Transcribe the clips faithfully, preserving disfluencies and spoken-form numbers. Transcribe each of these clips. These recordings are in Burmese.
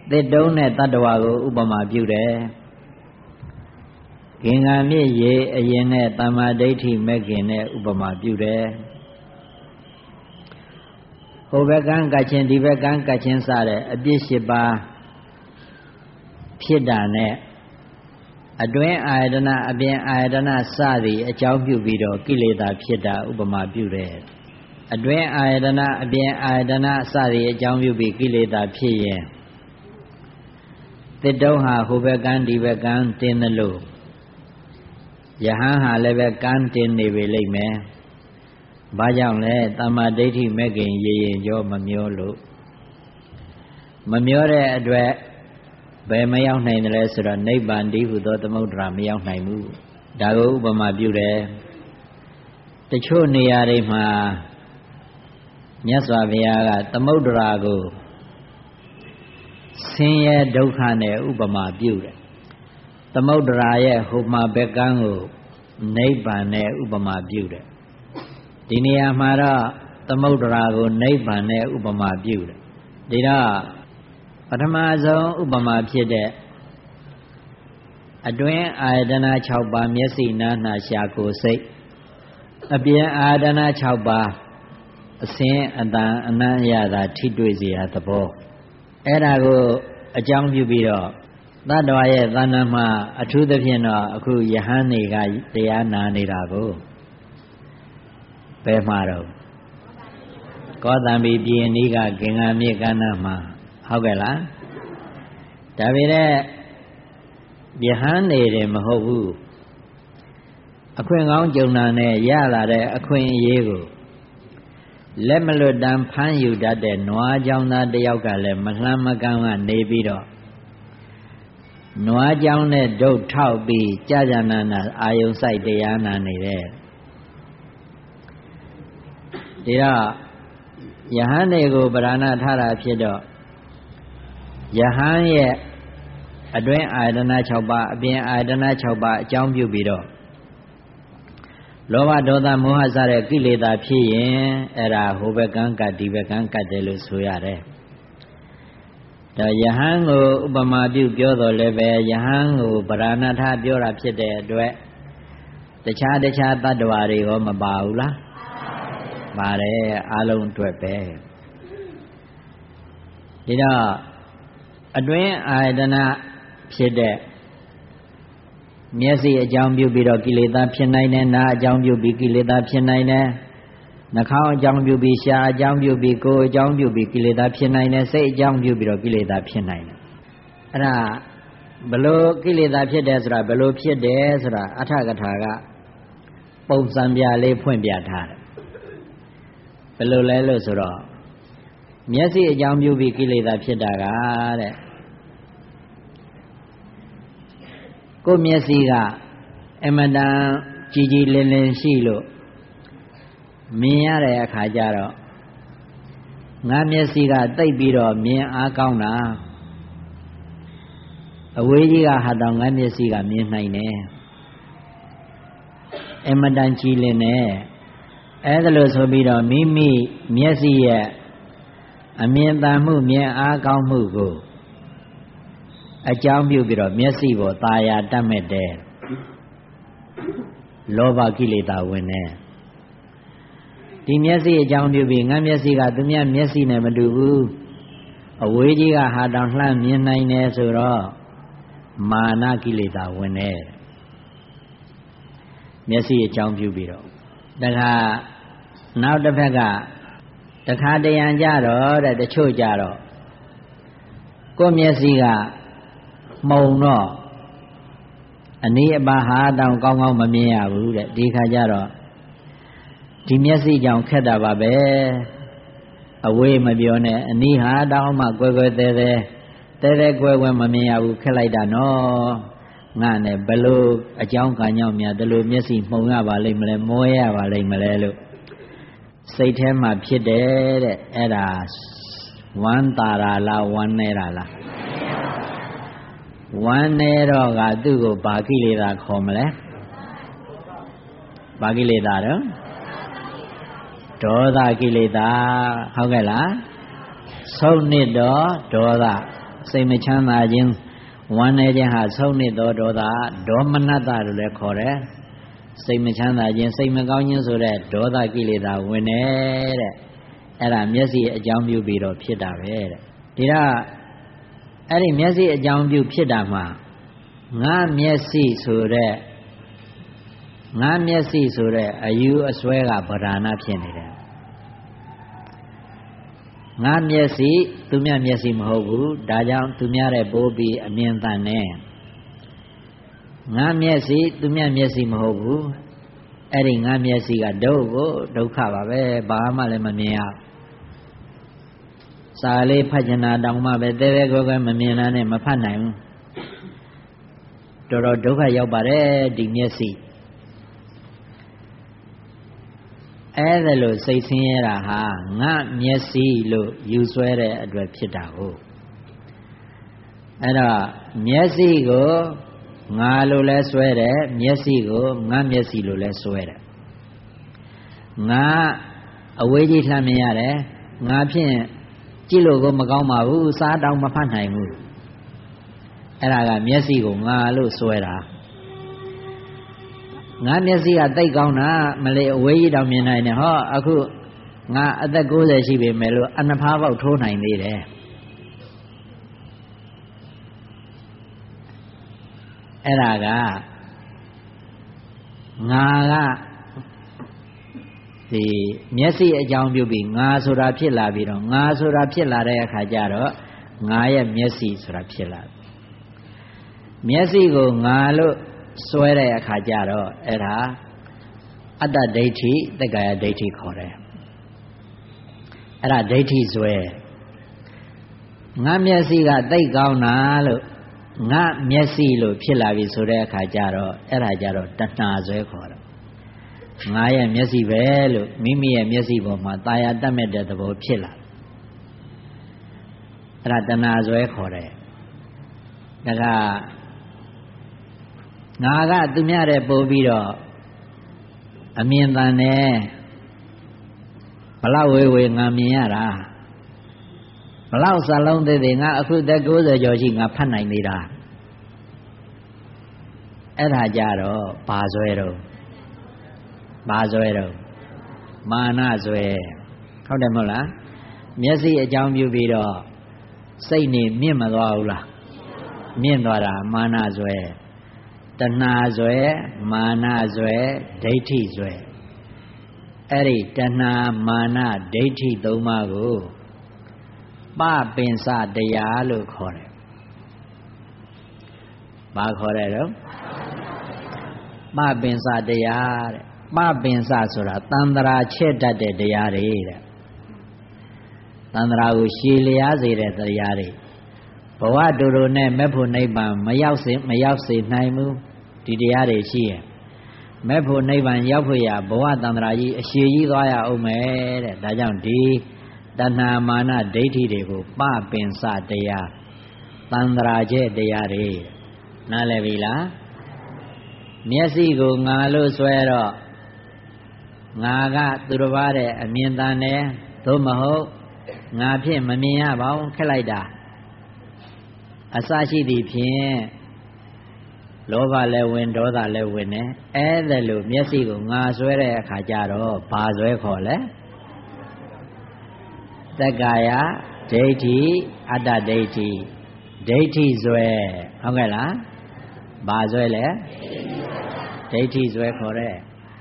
တစ်တုံးနဲ့တတ္တဝါကိုဥပမာပြုတယ်ဂင်္ဂါမြစ်ရေအရင်နဲ့တမ္မာဒိဋ္ဌိမဲ့ခင်နဲ့ဥပမာပြုတယ်ဟိုဘက်ကန်းကချင်းဒီဘက်ကန်းကချင်းစတဲ့အပြစ်၈ပါးဖြစ်တာနဲ့အတွင်းအာယတနာအပြင်အာယတနာစသည်အကြောင်းပြုပြီးတော့ကိလေသာဖြစ်တာဥပမာပြုတယ်အတွင်းအာယတနာအပြင်အာယတနာစသည်အကြောင်းပြုပြီးကိလေသာဖြစ်ရင်တစ်တုံးဟာဟိုဘက်ကန်းဒီဘက်ကန်းတင်းသလိုယဟန်ဟာလည်းပဲကန်းတင်းနေပြီလိမ့်မယ်ဘာကြောင့်လဲတမ္မာဒိဋ္ဌိမဲ့ခင်ရေရင်ကြောမမျောလို့မမျောတဲ့အတွက်ဘယ်မရောက်နိုင်တယ်လဲဆိုတော့နိဗ္ဗာန်တည်းဟူသောသမုဒ္ဒရာမရောက်နိုင်ဘူးဒါကိုဥပမာပြုတယ်တချို့နေရာတွေမှာမြတ်စွာဘုရားကသမုဒ္ဒရာကိုဆင်းရဲဒုက္ခနဲ့ဥပမာပြုတယ်သမုဒ္ဒရာရဲ့ဟိုမှာဘက်ကန်းကိုနိဗ္ဗာန်နဲ့ဥပမာပြုတယ်ဒီနေရာမှာတော့သမုဒ္ဒရာကိုနိဗ္ဗာန်နဲ့ဥပမာပြုတယ်ဒီတော့ပထမဆုံးဥပမာဖြစ်တဲ့အတွင်းအာယတနာ၆ပါးမျက်စိနားနှာရှာကိုယ်စိတ်အပြင်အာယတနာ၆ပါးအစင်းအတန်အနံ့ရတာထိတွေ့စေရသဘောအဲ့ဒါကိုအကြောင်းပြုပြီးတော့သတ္တဝါရဲ့သဏ္ဍာန်မှာအထူးသဖြင့်တော့အခုယဟန်တွေကတရားနာနေတာကိုဘယ်မှာတော့ကောသံဘီပြည်အနီးကဂင်္ဂါမြစ်ကမ်းနားမှာဟုတ်ကဲ့လားဒါပေမဲ့ယဟန်နေတယ်မဟုတ်ဘူးအခွင့်ကောင်းကြုံတာနဲ့ရလာတဲ့အခွင့်အရေးကိုလက်မလွတ်တမ်းဖမ်းယူတတ်တဲ့နွားကြောင်သားတယောက်ကလည်းမလှမ်းမကမ်းကနေပြီးတော့နွားကြောင်နဲ့ဒုတ်ထောက်ပြီးကြာကြာနာနာအာယုံဆိုင်တရားနာနေတယ်ဒီတော့ယဟန်တွေကိုဗราဏထားတာဖြစ်တော့ယဟန်ရဲ့အတွင်းအာယတနာ၆ပါးအပြင်အာယတနာ၆ပါးအကြောင်းပြုပြီးတော့လောဘဒေါသမောဟစတဲ့ကိလေသာဖြစ်ရင်အဲ့ဒါဟိုဘက်ကန်းကဒီဘက်ကန်းကတယ်လို့ဆိုရတယ်ဒါယဟန်ကိုဥပမာပြုပြောတော်လည်းပဲယဟန်ကိုဗราဏထားပြောတာဖြစ်တဲ့အတွက်တခြားတခြားတ attva တွေရောမပါဘူးလားပါတယ်အားလုံးအတွက်ပဲဒီတော့အတွင်းအာယတနာဖြစ်တဲ့မျက်စိအကြောင်းပြုပြီးတော့ကိလေသာဖြစ်နိုင်တယ်နားအကြောင်းပြုပြီးကိလေသာဖြစ်နိုင်တယ်နှာခေါင်းအကြောင်းပြုပြီးရှားအကြောင်းပြုပြီးကိုယ်အကြောင်းပြုပြီးကိလေသာဖြစ်နိုင်တယ်စိတ်အကြောင်းပြုပြီးတော့ကိလေသာဖြစ်နိုင်တယ်အဲ့ဒါဘလို့ကိလေသာဖြစ်တယ်ဆိုတာဘလို့ဖြစ်တယ်ဆိုတာအထကထာကပုံစံပြလေးဖွင့်ပြထားတယ်ဘယ်လိုလဲလို့ဆိုတော့မျက်စိအကြောင်းပြုပြီးကိလေသာဖြစ်တာကတဲ့ကိုယ်မျက်စိကအမတန်ကြည်ကြည်လင်လင်ရှိလို့မြင်ရတဲ့အခါကျတော့ငါမျက်စိကတိတ်ပြီးတော့မြင်အားကောင်းတာအဝေးကြီးကဟာတော့ငါမျက်စိကမြင်နိုင်တယ်အမတန်ကြည်လင်တယ်အဲ့ဒါလို့ဆိုပြီးတော့မိမိမျက်စိရဲ့အမြင်တန်မှုမြင်အားကောင်းမှုကိုအကြောင်းပြုပြီးတော့မျက်စိပေါ်ตาယာတတ်မဲ့တယ်လောဘကိလေသာဝင်တယ်ဒီမျက်စိအကြောင်းပြုပြီးငါမျက်စိကသူများမျက်စိနဲ့မတူဘူးအဝေးကြီးကဟာတောင်လှမ်းမြင်နိုင်တယ်ဆိုတော့မာနကိလေသာဝင်တယ်မျက်စိအကြောင်းပြုပြီးတော့တခါနောက်တစ်ဖက်ကတခါတရံကြတော့တဲ့တချို့ကြတော့ကိုယ်မျက်စိကမှုံတော့အနည်းအပါဟာတောင်ကောင်းကောင်းမမြင်ရဘူးတဲ့ဒီခါကျတော့ဒီမျက်စိကြောင့်ခက်တာပါပဲအဝေးမပြောနဲ့အနည်းဟာတောင်မှကွယ်ကွယ်သေးသေးသေးသေးကွယ်ကွယ်မမြင်ရဘူးခက်လိုက်တာနော်ငါနဲ့ဘလို့အကြောင်းကံကြောင့်များဒီလိုမျက်စိမှုံရပါလိမ့်မလဲမောရပါလိမ့်မလဲလို့စိတ်ထဲမှာဖြစ်တယ်တဲ့အဲ့ဒါဝမ်းသာတာလားဝမ်းနေတာလားဝမ်းနေတော့ကသူ့ကိုဘာကိလေသာခေါ်မလဲဘာကိလေသာတော့ဒေါသကိလေသာဟုတ်ကဲ့လားဆုံးနစ်တော့ဒေါသစိတ်မချမ်းသာခြင်းဝမ်းနည်းခြင်းဟာဆုံးနေသောဒေါသဒေါမနတလို့လည်းခေါ်တယ်စိတ်မချမ်းသာခြင်းစိတ်မကောင်းခြင်းဆိုတဲ့ဒေါသကိလေသာဝင်နေတဲ့အဲ့ဒါမျက်စိအကြောင်းပြုပြီးတော့ဖြစ်တာပဲတဲ့ဒီတော့အဲ့ဒီမျက်စိအကြောင်းပြုဖြစ်တာမှာငါမျက်စိဆိုတဲ့ငါမျက်စိဆိုတဲ့အယူအစွဲကဗราဏဖြစ်နေတယ်ငါမျက်စိသူမြမျက်စိမဟုတ်ဘူးဒါကြောင့်သူများတဲ့ပိုးပြီးအမြင်တန်နေငါမျက်စိသူမြမျက်စိမဟုတ်ဘူးအဲ့ဒီငါမျက်စိကဒုက္ခကိုဒုက္ခပါပဲဘာမှလည်းမမြင်ရစာလေးဖတ်ကျင်တာတောင်မှပဲတဲတဲကွယ်ကွယ်မမြင်တာနဲ့မဖတ်နိုင်ဘူးတော်တော်ဒုက္ခရောက်ပါတယ်ဒီမျက်စိအဲ့ဒါလို့စိတ်ဆင်းရဲတာဟာငါမျက်စိလို့ယူဆွဲတဲ့အတွက်ဖြစ်တာဟုတ်အဲ့တော့မျက်စိကိုငါလို့လဲဆွဲတယ်မျက်စိကိုငါမျက်စိလို့လဲဆွဲတယ်ငါအဝေးကြီးလှမ်းမြင်ရတယ်ငါဖြင့်ကြည့်လို့ကိုမကောင်းပါဘူးစားတောင်မဖတ်နိုင်ဘူးအဲ့ဒါကမျက်စိကိုငါလို့ဆွဲတာငါမျက်စိကတိတ်ကောင်းတာမလေးအဝေးကြီးတောင်မြင်နိုင်တယ်ဟောအခုငါအသက်ကိုးဆယ်ရှိပြီမယ်လို့အနှဖားပေါက်ထိုးနိုင်သေးတယ်အဲ့ဒါကငါကဒီမျက်စိအကြောင်းပြုပြီးငါဆိုတာဖြစ်လာပြီးတော့ငါဆိုတာဖြစ်လာတဲ့အခါကျတော့ငါရဲ့မျက်စိဆိုတာဖြစ်လာမျက်စိကိုငါလို့ဆွဲတဲ့အခါကျတော့အဲ့ဒါအတ္တဒိဋ္ဌိသက္ကာယဒိဋ္ဌိခေါ်တယ်အဲ့ဒါဒိဋ္ဌိဆွဲငါမျက်စိကသိကောင်းတာလို့ငါမျက်စိလို့ဖြစ်လာပြီဆိုတဲ့အခါကျတော့အဲ့ဒါကျတော့တဏှာဆွဲခေါ်တယ်ငါရဲ့မျက်စိပဲလို့မိမိရဲ့မျက်စိပေါ်မှာတာယာတတ်မဲ့တဲ့သဘောဖြစ်လာအဲ့ဒါတဏှာဆွဲခေါ်တယ်ဒါကငါကသူများတဲ့ပို့ပြီးတော့အမြင်တန်တယ်ဘလောက်ဝေဝေငါမြင်ရတာဘလောက်စလုံးသေးသေးငါအခုသက်ကိုးဆယ်ကျော်ရှိငါဖတ်နိုင်နေတာအဲ့ဒါကြတော့ဘာဆွဲတော့ဘာဆွဲတော့မာနဆွဲဟုတ်တယ်မဟုတ်လားမျက်စိအကြောင်းပြုပြီးတော့စိတ်နေမြင့်မသွားဘူးလားမြင့်သွားတာမာနဆွဲတဏှာဆွဲမာနဆွဲဒိဋ္ဌိဆွဲအဲ့ဒီတဏှာမာနဒိဋ္ဌိသုံးပါးကိုပပင်စတရားလို့ခေါ်တယ်ဘာခေါ်တယ်တော့ပပင်စတရားတဲ့ပပင်စဆိုတာတန်ត្រာချက်တတ်တဲ့တရားတွေတဲ့တန်ត្រာကိုရှည်လျားစေတဲ့တရားတွေဘဝတူတူနဲ့မဲ့ဖို့နိဗ္ဗာန်မရောက်စေမရောက်စေနိုင်ဘူးဒီတရားတွေရှိရင်မဲ့ဖို့နိဗ္ဗာန်ရောက်ဖို့ရဘဝတန်ត្រာကြီးအရှည်ကြီးသွားရအောင်မယ်တဲ့ဒါကြောင့်ဒီတဏှာမာနဒိဋ္ဌိတွေကိုပပင်စတရားတန်ត្រာချက်တရားတွေနားလည်ပြီလားမျက်စိကိုငါလို့ဆွဲတော့ငါကသူတစ်ပါးတဲ့အမြင်တန်တယ်သို့မဟုတ်ငါဖြင့်မမြင်ရပါဘူးခက်လိုက်တာအစရှိသည်ဖြင့်လောဘလည်းဝင်ဒေါသလည်းဝင်နေအဲ့ဒါလို့မျက်စိကိုငါဆွဲတဲ့အခါကျတော့ဘာဆွဲခေါ်လဲသက္ကာယဒိဋ္ဌိအတ္တဒိဋ္ဌိဒိဋ္ဌိဆွဲဟုတ်ကဲ့လားဘာဆွဲလဲဒိဋ္ဌိဆွဲခေါ်တဲ့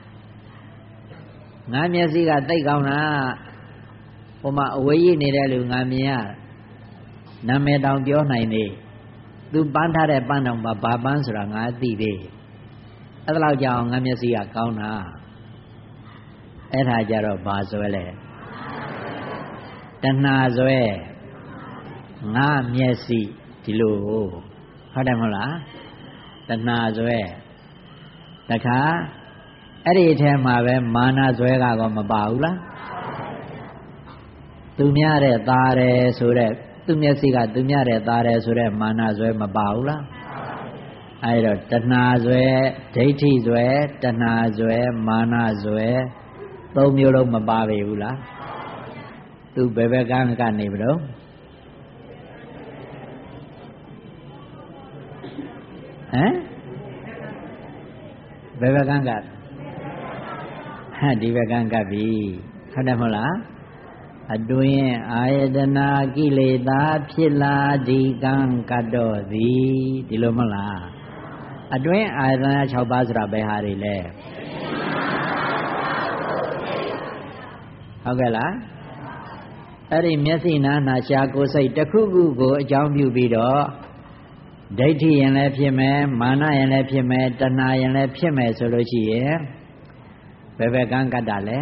ငါမျက်စိကသိကောင်းတာဟိုမှာအဝေးကြီးနေတဲ့လူငါမြင်ရနာမည်တောင်ပြောနိုင်နေသူပန်းထားတဲ့ပန်းတောင်ဘာဘာပန်းဆိုတာငါသိသေးအဲ့ဒါလောက်ကြောင့်ငါမျက်စိကကောင်းတာအဲ့ဒါကြတော့ဘာဆွဲလဲတဏှာဆွဲငါမျက်စိဒီလိုဟုတ်တယ်မဟုတ်လားတဏှာဆွဲတခါအဲ့ဒီအထဲမှာပဲမာနဆွဲကတော့မပါဘူးလားသူများတဲ့သားတယ်ဆိုတဲ့သူမျက်စိကသူများတဲ့သားတယ်ဆိုတဲ့မာနဆွဲမပါဘူးလားအဲ့တော့တဏှာဆွဲဒိဋ္ဌိဆွဲတဏှာဆွဲမာနဆွဲသုံးမျိုးလုံးမပါပေဘူးလားသူဘယ်ဘက်ကကနေပြီတော့ဟမ်ဘယ်ဘက်ကံကဟဲ့ဒီဘက်ကံကပ်ပြီဟုတ်တယ်မဟုတ်လားအတွင်းအာယတနာကိလေသာဖြစ်လာဒီကံကတ်တော်သည်ဒီလိုမဟုတ်လားအတွင်းအာယတနာ၆ပါးဆိုတာဘယ်ဟာတွေလဲဟုတ်ကဲ့လားအဲ့ဒီမျက်စိနာနာရှာကိုယ်စိတ်တစ်ခုခုကိုအကြောင်းပြုပြီးတော့ဒိဋ္ဌိရင်လည်းဖြစ်မယ်မာနရင်လည်းဖြစ်မယ်တဏှာရင်လည်းဖြစ်မယ်ဆိုလို့ရှိရင်ဘယ်ဘက်ကံကတ်တာလဲ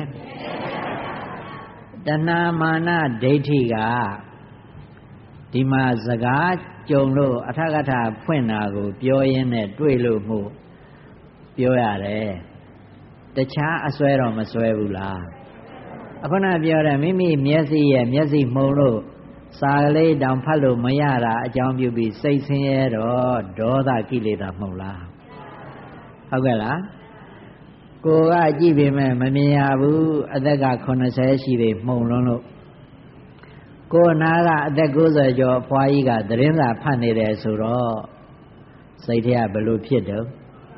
တဏှာမာနဒိဋ္ဌိကဒီမှာစကားကြုံလို့အထကထဖွင့်တာကိုပြောရင်းနဲ့တွေ့လို့မှုပြောရတယ်တခြားအစွဲတော့မစွဲဘူးလားအခုနပြောတယ်မိမိမျက်စိရဲ့မျက်စိမှုံလို့စာကလေးတောင်ဖတ်လို့မရတာအကြောင်းပြုပြီးစိတ်ဆင်းရဲတော့ဒေါသကိလေသာမဟုတ်လားဟုတ်ကဲ့လားကိုကကြည့်ပေမဲ့မမြင်ရဘူးအသက်ကခုနှစ်ဆယ်ရှိပြီမှုံလုံးလို့ကိုနာကအသက်၉၀ကျော်အဖွားကြီးကသတင်းစာဖတ်နေတယ်ဆိုတော့စိတ်ထဲကဘယ်လိုဖြစ်တော့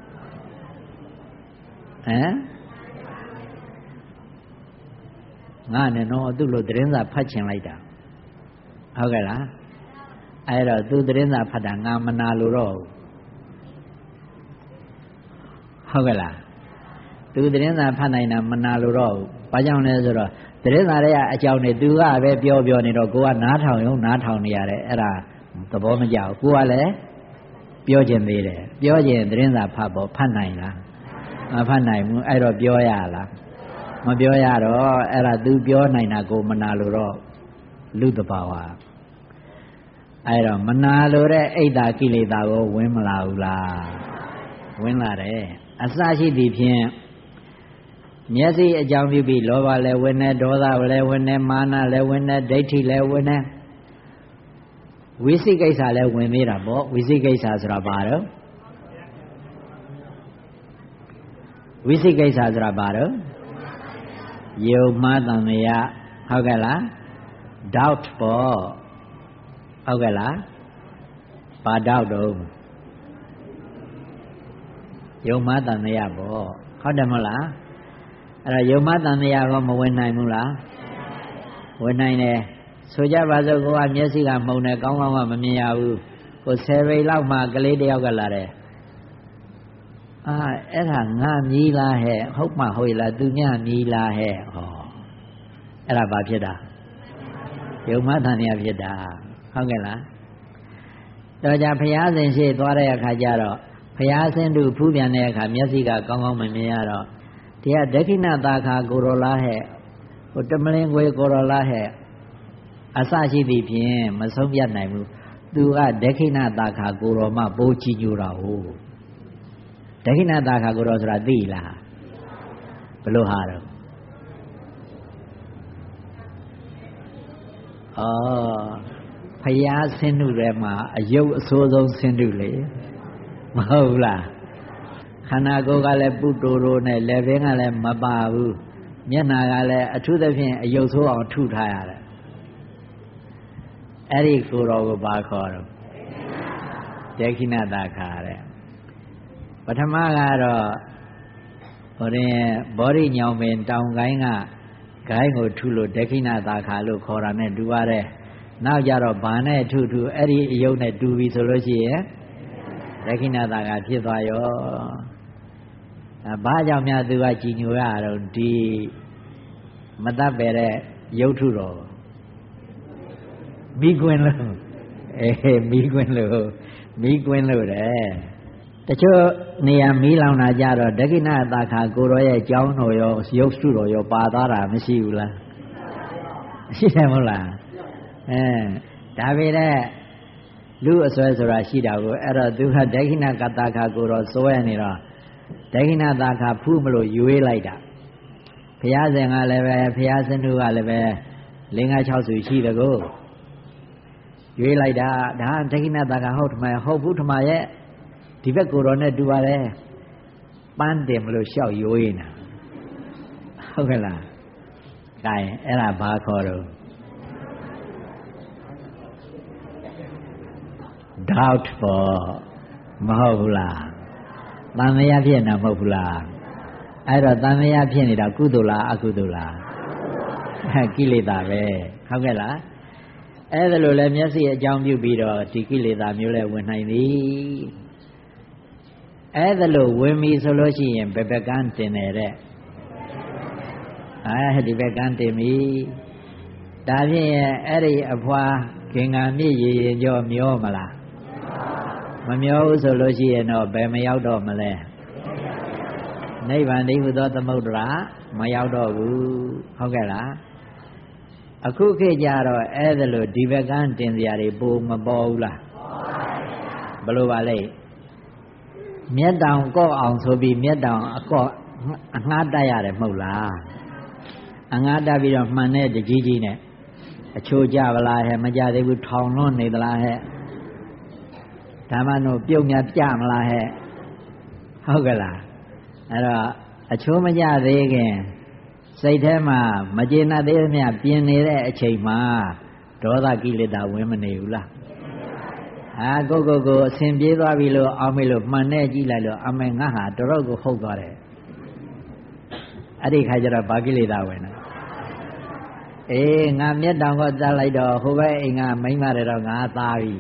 ဟမ်ငါနဲ့တော့သူ့လိုသတင်းစာဖတ်ချင်လိုက်တာဟုတ်ကဲ့လားအဲ့တော့သူသတင်းစာဖတ်တာငါမနာလို့တော့ဟုတ်ကဲ့လားသူသတင်းစာဖတ်နိုင်တာမနာလို့တော့ဘာကြောင့်လဲဆိုတော့သတင်းစာတွေကအကြောင်းနေသူကပဲပြောပြောနေတော့ကိုကနားထောင်ရုံနားထောင်နေရတယ်အဲ့ဒါသဘောမကျဘူးကိုကလည်းပြောခြင်းသေးတယ်ပြောခြင်းသတင်းစာဖတ်ဖို့ဖတ်နိုင်လားမဖတ်နိုင်ဘူးအဲ့တော့ပြောရလားမပြောရတော့အဲ့ဒါသူပြောနိုင်တာကိုမနာလို့တော့လူတဘာဝအဲ့တော့မနာလို့တဲ့အိတ်တာကိလေသာကိုဝင်မလာဘူးလားဝင်လာတယ်အစရှိသည်ဖြင့်မျက်စိအကြောင်းပြုပြီးလောဘလည်းဝင်နေဒေါသလည်းဝင်နေမာနလည်းဝင်နေဒိဋ္ဌိလည်းဝင်နေဝိသိကိစ္စလည်းဝင်သေးတာပေါ့ဝိသိကိစ္စဆိုတာဘာတော့ဝိသိကိစ္စဆိုတာဘာတော့ယုံမှားတန်မြတ်ဟုတ်ကဲ့လား doubt ပေါ့ဟုတ်ကဲ့လားဘာ doubt တော့ယုံမှားတန်မြတ်ပေါ့ဟုတ်တယ်မဟုတ်လားအဲ့တော့ယုံမှားတန်မြတ်ကောမဝင်နိုင်ဘူးလားဝင်နိုင်တယ်ဆိုကြပါစို့ကိုကမျက်စိကမှုံတယ်ကောင်းကောင်းကမမြင်ရဘူးကိုဆယ်ပိတ်လောက်မှကလေးတယောက်ကလာတယ်အာအဲ့ဒါငါမြည်လားဟဲ့ဟုတ်မှဟုတ်လားသူညမြည်လားဟဲ့ဟောအဲ့ဒါဘာဖြစ်တာယုံမှတန်မြတ်ဖြစ်တာဟုတ်ကဲ့လားတော့ကြဘုရားရှင်ရှေ့သွားတဲ့အခါကျတော့ဘုရားရှင်တို့ဖူးပြန်တဲ့အခါမျက်စိကကောင်းကောင်းမမြင်ရတော့ဒီကဒက္ခိဏသာခာကိုရောလားဟဲ့ဟိုတမလင်ကိုကိုရောလားဟဲ့အစရှိသည်ဖြင့်မဆုံးပြတ်နိုင်ဘူးသူကဒက္ခိဏသာခာကိုရောမှပိုးချီညိုတာဟုတ်ဒက္ခိဏသာခာကိုရောဆိုတာသိလားဘယ်လိုဟာတော့ဩဖယားဆင်းတုထဲမှာအယုတ်အဆိုးဆုံးဆင်းတုလေမဟုတ်လားခန္ဓာကိုယ်ကလည်းပုတိုးတိုးနဲ့လက်ဘင်းကလည်းမပါဘူးမျက်နာကလည်းအထူးသဖြင့်အယုတ်ဆိုးအောင်ထုထားရတယ်အဲ့ဒီကိုယ်တော်ကိုဘာခေါ်တော့ဒက္ခိဏသာခာတဲ့ပထမကတော့ဟိုရင်ဘောရိညောင်ပင်တောင်ကိုင်းကဂိုင်းကိုထုလို့ဒက္ခိဏသာခာလို့ခေါ်တာနဲ့တူပါတယ်နောက်ကြတော့ဘာနဲ့ထုထုအဲ့ဒီအယုတ်နဲ့တူပြီဆိုလို့ရှိရင်ဒက္ခိဏသာခာဖြစ်သွားရောအဲဘာကြောင့်များသူကကြည်ညိုရတော့ဒီမတတ်ပဲတဲ့ယုတ်ထုတော်မိကွင်းလို့အေးမိကွင်းလို့မိကွင်းလို့တဲ့တချို့နေရာမီးလောင်တာကြတော့ဒက္ခိဏသာခာကိုရောရဲ့ကြောင်းတော်ရောရုပ်စုတော်ရောပါသွားတာမရှိဘူးလားရှိတယ်မဟုတ်လားအဲဒါပေမဲ့လူအစွဲဆိုတာရှိတာကိုအဲ့တော့သူကဒက္ခိဏကသာခာကိုရောစွဲနေတော့ဒက္ခိဏသာခာဖူးမလို့ရွေးလိုက်တာဘုရားရှင်ကလည်းပဲဘုရားရှင်တို့ကလည်းပဲလင်္ကာ၆ဆူရှိတကောရွေးလိုက်တာဒါဒက္ခိဏသာခာဟုတ်ထမဟုတ်ဘူးထမရဲ့ဒီဘက်ကိုယ်တော်နဲ့တူပါတယ်ပန်းတင်မလို့လျှောက်ရိုးနေတာဟုတ်ကဲ့လားကဲအဲ့ဒါဘာခေါ်တော့ doubt ပေါ့မဟုတ်ဘူးလားတန်မြာဖြစ်နေတာမဟုတ်ဘူးလားအဲ့တော့တန်မြာဖြစ်နေတာကုသိုလ်လားအကုသိုလ်လားကိလေသာပဲဟုတ်ကဲ့လားအဲ့ဒါလိုလဲမျက်စိအကြောင်းပြုပြီးတော့ဒီကိလေသာမျိုးလဲဝင်နိုင်သည်အဲ့ဒါလိုဝင်ပြီဆိုလို့ရှိရင်ဘယ်ဘက်ကန်းတင်တယ်တဲ့အဲဒီဘက်ကန်းတင်ပြီဒါဖြင့်အဲ့ဒီအဖွာခင်္ကာမြင့်ရည်ရင်ကြောမျောမလားမမျောဘူးဆိုလို့ရှိရင်တော့ဘယ်မရောက်တော့မလဲနိဗ္ဗာန်တည်းဟူသောသမုဒ္ဒရာမရောက်တော့ဘူးဟုတ်ကဲ့လားအခုခေတ်ကြတော့အဲ့ဒါလို့ဒီဘက်ကန်းတင်စရာတွေပိုမပေါ်ဘူးလားဘယ်လိုပါလဲမျက်တောင်ကော့အောင်ဆိုပြီးမျက်တောင်အကော့အငှားတက်ရတယ်မဟုတ်လားအငှားတက်ပြီးတော့မှန်တဲ့တကြီးကြီးနဲ့အချိုးကြပါလားဟဲ့မကြသေးဘူးထောင်လွန်းနေသလားဟဲ့ဒါမှတော့ပြုတ်မြပြမလားဟဲ့ဟုတ်ကဲ့လားအဲ့တော့အချိုးမကြသေးခင်စိတ်ထဲမှာမကျေနပ်သေးသမျှပြင်းနေတဲ့အချိန်မှာဒေါသကိလေသာဝင်မနေဘူးလားဟာကိုကိုကိုအစဉ်ပြေးသွားပြီလို့အောင်းမေလို့မှန်နဲ့ကြည့်လိုက်လို့အမေငါဟာတော်တော်ကိုဟုတ်သွားတယ်အဲ့ဒီခါကျတော့ဘာကိလေသာဝင်လဲအေးငါမျက်တောင်ကတက်လိုက်တော့ဟိုဘက်အိမ်ကမိန်းမတွေတော့ငါသားပြီ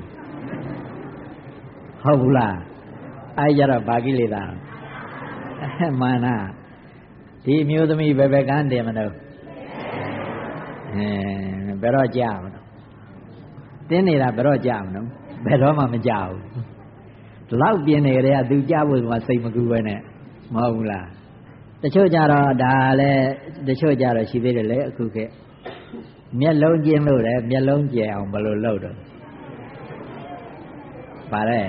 ဟုတ်ဘူးလားအဲ့ကြတော့ဘာကိလေသာမာနဒီမျိုးသမီးဘယ်ဘက်ကန်းတယ်မလို့အဲဘယ်တော့ကြာမလို့တင်းနေတာဘယ်တော့ကြာမလို့ဘယ်တော့မှမကြာဘူးဒီလောက်ပြင်းနေကြတဲ့ကသူကြာဖို့ကစိတ်မကူပဲနဲ့မဟုတ်ဘူးလားတချို့ကြတော့ဒါလည်းတချို့ကြတော့ရှိသေးတယ်လေအခုခေတ်မျက်လုံးကျင်းလို့လေမျက်လုံးကျယ်အောင်ဘယ်လိုလုပ်တော့ပါလဲ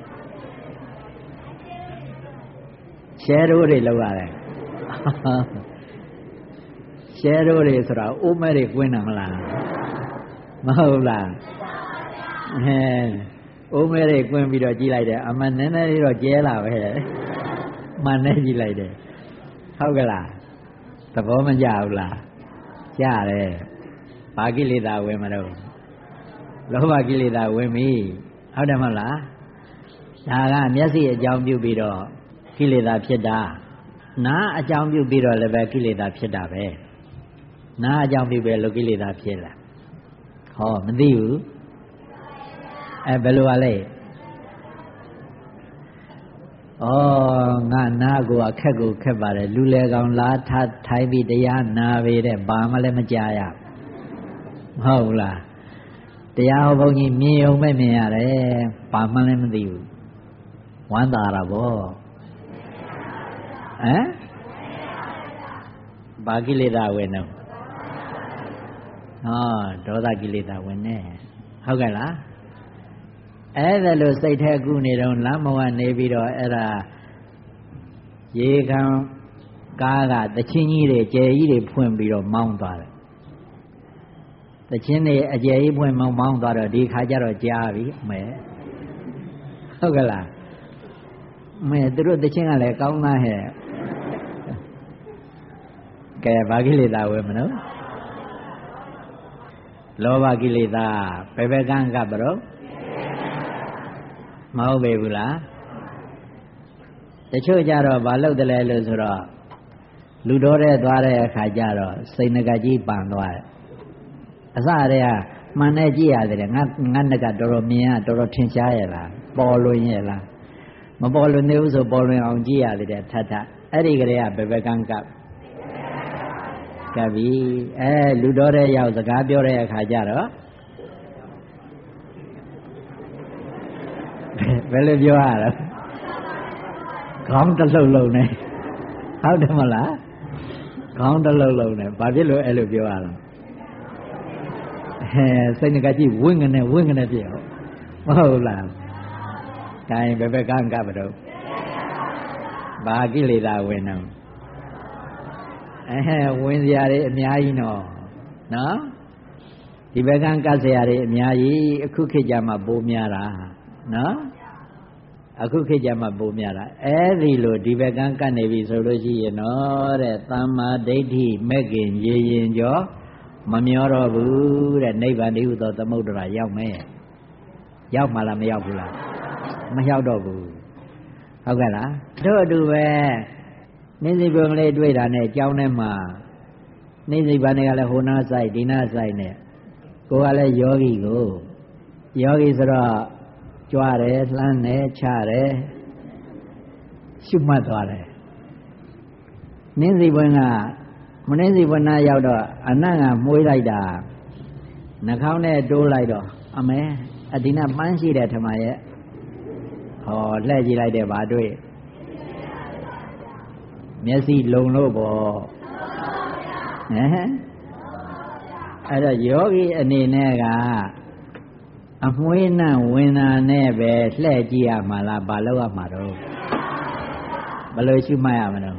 ရှဲရိုးတွေလောက်ရတယ်ရှဲရိုးတွေဆိုတာအိုးမဲတွေကွင်းတာမလားမဟုတ်လားဟဲအိုးမဲတွေကွင်းပြီးတော့ကြည့်လိုက်တယ်အမှန်နည်းနည်းလေးတော့ကျဲလာပဲမှန်နဲ့ကြည့်လိုက်တယ်ဟုတ်ကလားသဘောမကျဘူးလားကြားတယ်ဘာကိလေသာဝင်မလို့လောဘကိလေသာဝင်ပြီဟုတ်တယ်မဟုတ်လားဒါကမျက်စိအကြောင်းပြုပြီးတော့ကိလေသာဖြစ်တာနားအကြောင်းပြုပြီးတော့လည်းပဲကိလေသာဖြစ်တာပဲနားအကြောင်းပြုပဲလို့ကိလေသာဖြစ်လာဟောမသိဘူးအဲဘယ်လိုပါလဲဩငါနားကိုအခက်ကိုခက်ပါတယ်လူလေကောင်လားထားထိုင်ပြီးတရားနာပေတဲ့ဘာမှလည်းမကြားရမဟုတ်လားတရားဟောဘုန်းကြီးမြင်ုံပဲမြင်ရတယ်ဘာမှလည်းမသိဘူးဝမ်းသာတာဗောဟမ်ဘာကိလေသာဝင်တော့ဟောဒေါသကိလေသာဝင်နေဟုတ်ကဲ့လားအဲ့ဒါလို့စိတ်ထဲကူးနေတော့လမ်းမဝနေပြီးတော့အဲ့ဒါရေခံကားကတချင်းကြီးတွေကျယ်ကြီးတွေဖွင့်ပြီးတော့မောင်းသွားတယ်တချင်းတွေအကျယ်ကြီးဖွင့်မောင်းမောင်းသွားတော့ဒီခါကျတော့ကြားပြီမဲဟုတ်ကဲ့လားမဲသူတို့တချင်းကလည်းကောင်းသားဟဲ့ကဲဘာကိလေသာဝယ်မလို့လောဘကိလေသာဘယ်ဘက်ကန်းကပ်တော့မဟုတ်ပေဘူးလားတချို့ကြတော့ဘာလုပ်တယ်လဲလို့ဆိုတော့လူတော်တဲ့သွားတဲ့အခါကျတော့စိတ်ငကကြီးပန်သွားတယ်အစတည်းကမှန်နဲ့ကြည့်ရတယ်ငါငါငကတော်တော်မြင်ရတော်တော်ထင်ရှားရဲ့လားပေါ်လွင်ရဲ့လားမပေါ်လွင်သေးဘူးဆိုပေါ်လွင်အောင်ကြည့်ရတယ်ထပ်ထပ်အဲ့ဒီကလေးကဘယ်ဘက်ကန်းကပ်ကပ်ပြီအဲလူတော်တဲ့ရောက်စကားပြောတဲ့အခါကျတော့ဘယ်လိုပြောရလဲခေါင်းတစ်လုံးလုံးနဲ့ဟုတ်တယ်မလားခေါင်းတစ်လုံးလုံးနဲ့ဘာဖြစ်လို့အဲ့လိုပြောရလဲဟဲစိတ်ငကကြီးဝင်းငနဲ့ဝင်းငနဲ့ပြောမဟုတ်လားဒါရင်ဘယ်ဘက်ကကပ်မတော့ဘာကိလေသာဝင်တော့အဲဝင်စရာတွေအများကြီးနော်နော်ဒီဘက်ကကပ်စရာတွေအများကြီးအခုခေတ်ကြမှာပိုးများတာနော်အခုခေတ်ကြမှာပိုးများတာအဲဒီလိုဒီဘက်ကကတ်နေပြီဆိုလို့ရှိရင်တော့တဲ့သမ္မာဒိဋ္ဌိမဲ့ခင်ရေရင်ကျော်မမျောတော့ဘူးတဲ့နိဗ္ဗာန်တည်းဟူသောသမုဒ္ဒရာရောက်မယ်ရောက်မှလားမရောက်ဘူးလားမရောက်တော့ဘူးဟုတ်ကဲ့လားတို့အတူပဲနေစိဘုံလေးတွေ့တာနဲ့ကြောင်းထဲမှာနေစိဘာနေကလည်းဟိုနာဆိုင်ဒီနာဆိုင်နဲ့ကိုကလည်းယောဂီကိုယောဂီဆိုတော့ကြွားတယ်လှမ်းတယ်ချတယ်ရှုမှတ်သွားတယ်နင်းစီပွင့်ကမနင်းစီပွင့်နာရောက်တော့အနတ်ကမွေးလိုက်တာနှာခေါင်းနဲ့တိုးလိုက်တော့အမဲအဒီနာပန်းရှိတယ်ထမရဲ့ဟောလှည့်ကြည့်လိုက်တယ်ဗာတွေ့မျက်စိလုံလို့ပေါ့ဟမ်အဲ့တော့ယောဂီအနေနဲ့ကအမွှေးနဲ့ဝင်တာနဲ့ပဲလှည့်ကြည့်ရမှာလားဘာလို့ရမှာတော့ဘယ်လိုရှုမှတ်ရမလဲ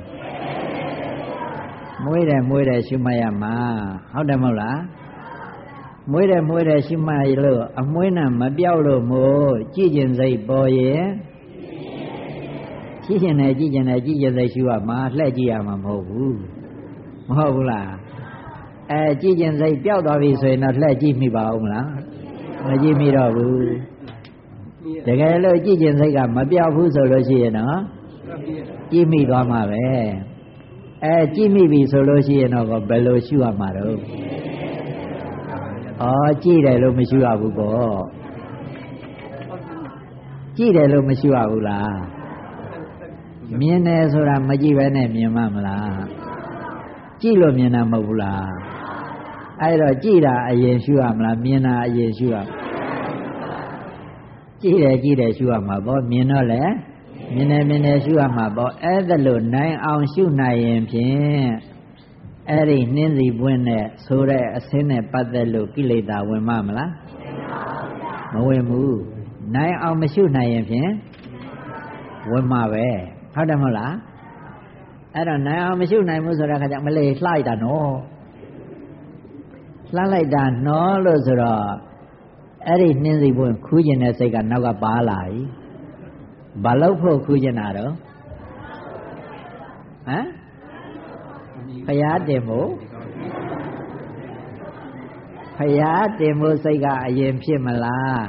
မွေးတယ်မွေးတယ်ရှုမှတ်ရမှာဟုတ်တယ်မဟုတ်လားမွေးတယ်မွေးတယ်ရှုမှတ်ရလို့အမွှေးနဲ့မပြောက်လို့မို့ကြည့်ကျင်စိတ်ပေါ်ရင်ကြည့်ကျင်တယ်ကြည့်ကျင်တယ်ကြည့်ကျင်စိတ်ရှုရမှာလှည့်ကြည့်ရမှာမဟုတ်ဘူးမဟုတ်ဘူးလားအဲကြည့်ကျင်စိတ်ပျောက်သွားပြီဆိုရင်တော့လှည့်ကြည့်မိပါဦးမလားမကြည့်မိတော့ဘူးတကယ်လို့ကြည့်ကျင်စိတ်ကမပျောက်ဘူးဆိုလို့ရှိရင်တော့ကြည့်မိသွားမှာပဲအဲကြည့်မိပြီဆိုလို့ရှိရင်တော့ဘယ်လိုရှုရမှာတော့ဩကြည့်တယ်လို့မရှုရဘူးပေါ့ကြည့်တယ်လို့မရှုရဘူးလားမြင်တယ်ဆိုတာမကြည့်ဘဲနဲ့မြင်မှမလားကြည့်လို့မြင်တာမဟုတ်ဘူးလားအဲ့တော့ကြည့်တာအရင်ရှုရမလားမြင်တာအရင်ရှုရကြည့်တယ်ကြည့်တယ်ရှုရမှာပေါ့မြင်တော့လေမြင်တယ်မြင်တယ်ရှုရမှာပေါ့အဲ့ဒါလို့နိုင်အောင်ရှုနိုင်ရင်ဖြင့်အဲ့ဒီနှင်းစီပွင့်နဲ့ဆိုတဲ့အစင်းနဲ့ပတ်သက်လို့ကိလေသာဝင်မမလားမဝင်ဘူးနိုင်အောင်မရှုနိုင်ရင်ဖြင့်ဝင်မှာပဲဟုတ်တယ်မဟုတ်လားအဲ့တော့နိုင်အောင်မရှုနိုင်ဘူးဆိုတဲ့အခါကျမလေးလှလိုက်တာနော်လှလိုက်တာနော်လို့ဆိုတော့အဲ့ဒီနှင်းစီပွင့်ခူးကျင်တဲ့စိတ်ကနောက်ကပါလာပြီဘာလို့ဖို့ခူးကျင်တာတော့ဟမ်ဖယားတင်မို့ဖယားတင်မို့စိတ်ကအရင်ဖြစ်မလား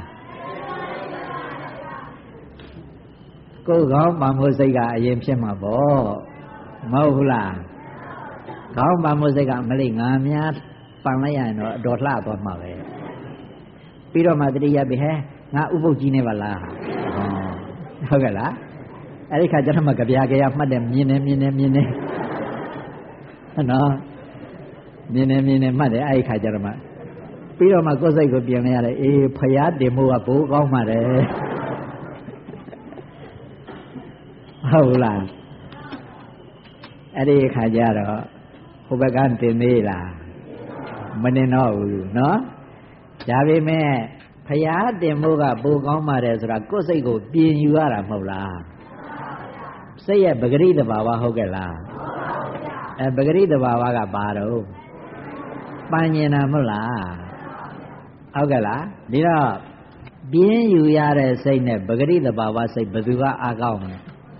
ကိုယ်ကောင်းပါမို့စိတ်ကအရင်ဖြစ်မှာပေါ့မဟုတ်ဘူးလားကောင်းပါမို့စိတ်ကမလေးငါများပန်လိုက်ရရင်တော့အတော်လှသွားမှာပဲပြီးတော့မှတတိယပြီဟဲငါဥပုပ်ကြီးနေပါလားဟုတ်ကဲ့လားအဲ့ဒီခါကျတော့မှကြပြာကြရမှတ်တယ်မြင်နေမြင်နေမြင်နေနော်မြင်နေမြင်နေမှတ်တယ်အဲ့ဒီခါကျတော့မှပြီးတော့မှကိုယ်စိတ်ကိုပြင်လိုက်ရတယ်အေးဖယားတင်မှုကဘိုးကောင်းပါတယ်ဟုတ်လားအဲ့ဒီခါကျတော့ဟိုဘက်ကတင်သေးလားမတင်တော့ဘူးနော်ဒါပေမဲ့ဖယားတင်မှုကဘိုးကောင်းပါတယ်ဆိုတာကိုယ်စိတ်ကိုပြင်ယူရတာမဟုတ်လားစိတ်ရဲ့ပဂရိတဘာဝဟုတ်ကဲ့လားအဲပဂရိတဘာဝကဘာတော့ပန်းကျင်တာမဟုတ်လားဟုတ်ကဲ့လားဒီတော့ပြင်းယူရတဲ့စိတ်နဲ့ပဂရိတဘာဝစိတ်ဘယ်သူကအားကောင်းမလဲ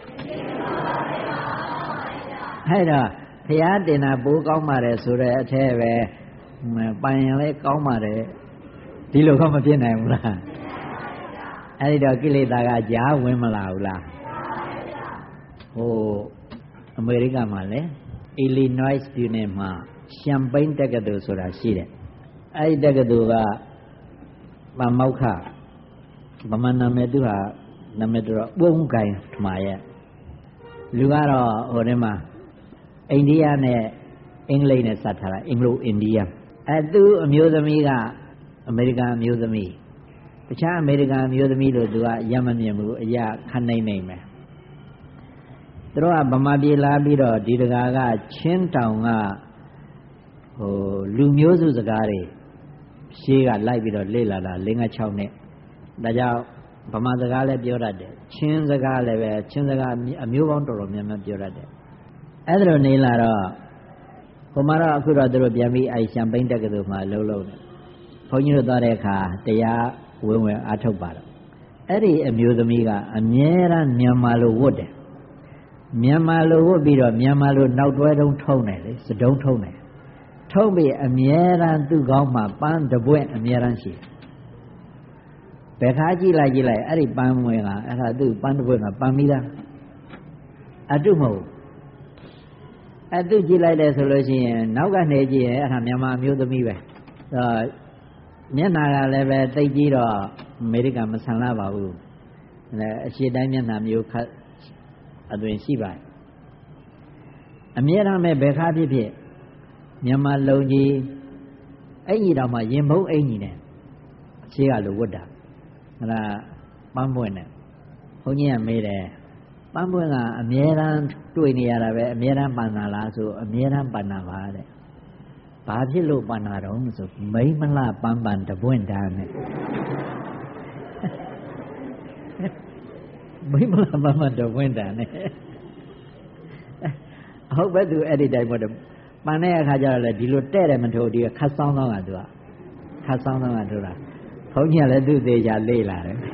အဲ့တော့ဘုရားတင်တာပိုးကောင်းပါတယ်ဆိုတဲ့အထဲပဲပန်းရင်လည်းကောင်းပါတယ်ဒီလိုကမဖြစ်နိုင်ဘူးလားအဲ့ဒီတော့ကိလေသာကကြားဝင်မလာဘူးလားဟိုအမေရိကမှာလေIllinois ပြည်နယ်မှာရှမ်ပိန်းတက္ကသိုလ်ဆိုတာရှိတယ်အဲ့ဒီတက္ကသိုလ်ကဗမောက္ခဗမာနာမည်သူဟာနာမည်တော့ပုံကိုင်ထမရဲ့လူကတော့ဟိုထဲမှာအိန္ဒိယနဲ့အင်္ဂလိပ်နဲ့စပ်ထားတာအင်္ဂလိုအိန္ဒိယအဲသူအမျိုးသမီးကအမေရိကန်အမျိုးသမီးတခြားအမေရိကန်အမျိုးသမီးလို့သူကရမမြင်ဘူးအရာခဏိမ့်နေမယ်သူတို့ကဗမာပြည်လာပြီးတော့ဒီတကာကချင်းတောင်ကဟိုလူမျိုးစုစကားတွေရှေးကလိုက်ပြီးတော့လေ့လာတာ၄၅၆နှစ်ဒါကြောင့်ဗမာစကားလည်းပြောတတ်တယ်ချင်းစကားလည်းပဲချင်းစကားအမျိုးပေါင်းတော်တော်များများပြောတတ်တယ်အဲ့ဒါလိုနေလာတော့ဟိုမှာတော့အခုတော့သူတို့ပြန်ပြီးအဲရှမ်ပိန်းတက္ကသိုလ်မှာလှုပ်လှုပ်တယ်ဘုန်းကြီးတို့သွားတဲ့အခါတရားဝင်ဝင်အားထုတ်ပါတော့အဲ့ဒီအမျိုးသမီးကအမြဲတမ်းမြန်မာလိုဝတ်တယ်မြန်မာလိုဝတ်ပြီးတော့မြန်မာလိုနောက်တွဲတုံးထုံးတယ်လေစတုံးထုံးတယ်ထုံးပြီးအမြဲတမ်းသူ့ကောင်းမှာပန်းတပွင့်အမြဲတမ်းရှိဘယ်ခါကြည့်လိုက်ကြည့်လိုက်အဲ့ဒီပန်းမွေးကအဲ့ဒါသူ့ပန်းတပွင့်ကပန်းမိသားအတုမဟုတ်အတုကြည့်လိုက်တယ်ဆိုလို့ရှိရင်နောက်ကနေကြည့်ရင်အဲ့ဒါမြန်မာမျိုးသမီးပဲအဲမျက်နာကလည်းပဲသိကြည့်တော့အမေရိကန်မဆန်လာပါဘူးအဲအရှေ့တိုင်းမျက်နှာမျိုးခတ်အသွင်ရှိပါတယ်အမြဲတမ်းပဲဘယ်ခါဖြစ်ဖြစ်မြန်မာလုံကြီးအဲ့ကြီးတော့မှရင်ဘုံအင်ကြီးနဲ့ရှေ့ကလိုဝတ်တာဟလာပန်းပွင့်နဲ့ဘုန်းကြီးကမေးတယ်ပန်းပွင့်ကအမြဲတမ်းတွေ့နေရတာပဲအမြဲတမ်းပန်းတာလားဆိုအမြဲတမ်းပန်းတာပါတဲ့ဘာဖြစ်လို့ပန်းတာတော့ဆိုမိမလှပန်းပန်းတပွင့်တာနဲ့မိမလှပန်းပန်းတပွင့်တာနဲ့ဟုတ်ပဲသူအဲ့ဒီတိုင်းပေါ့ပန်းတဲ့အခါကျတော့လေဒီလိုတဲ့တယ်မထိုးဒီခတ်ဆောင်းဆောင်းကသူကခတ်ဆောင်းဆောင်းကထိုးတာဘုန်းကြီးကလည်းသူ့သေးချာလေ့လာတယ်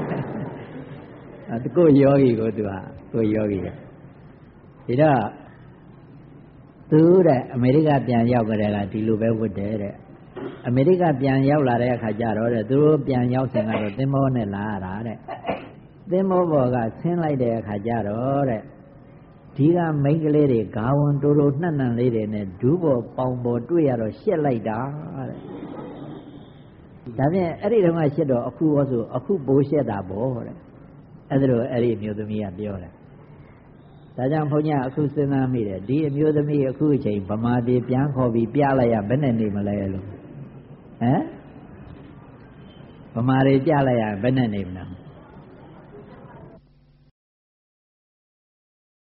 အဲကိုယောဂီကိုသူကကိုယောဂီကဒီတော့သူတဲ့အမေရိကပြန်ရောက်ကြတယ်ကဒီလိုပဲဝတ်တယ်တဲ့အမေရိကပြန်ရောက်လာတဲ့အခါကျတော့တဲ့သူတို့ပြန်ရောက်စဉ်ကတော့သင်္ဘောနဲ့လာရတာတဲ့သင်္ဘောပေါ်ကဆင်းလိုက်တဲ့အခါကျတော့တဲ့ဒီကမိန်းကလေးတွေဂါဝန်တိုးတိုးနှံ့နှံ့လေးတွေနဲ့ဒူးပေါ်ပေါင်ပေါ်တွေ့ရတော့ရှက်လိုက်တာတဲ့ဒါဖြင့်အဲ့ဒီတော့ကရှက်တော့အခုဟောဆိုအခုပိုးရှက်တာပေါ့တဲ့အဲ့ဒါတော့အဲ့ဒီအမျိုးသမီးကပြောတယ်ဒါကြောင့်ဘုန်းကြီးအခုစဉ်းစားမိတယ်ဒီအမျိုးသမီးအခုအချိန်ဗမာပြည်ပြန်ခေါ်ပြီးပြလိုက်ရဘယ်နဲ့နေမလဲလို့ဟမ်ဗမာတွေပြလိုက်ရဘယ်နဲ့နေမလဲ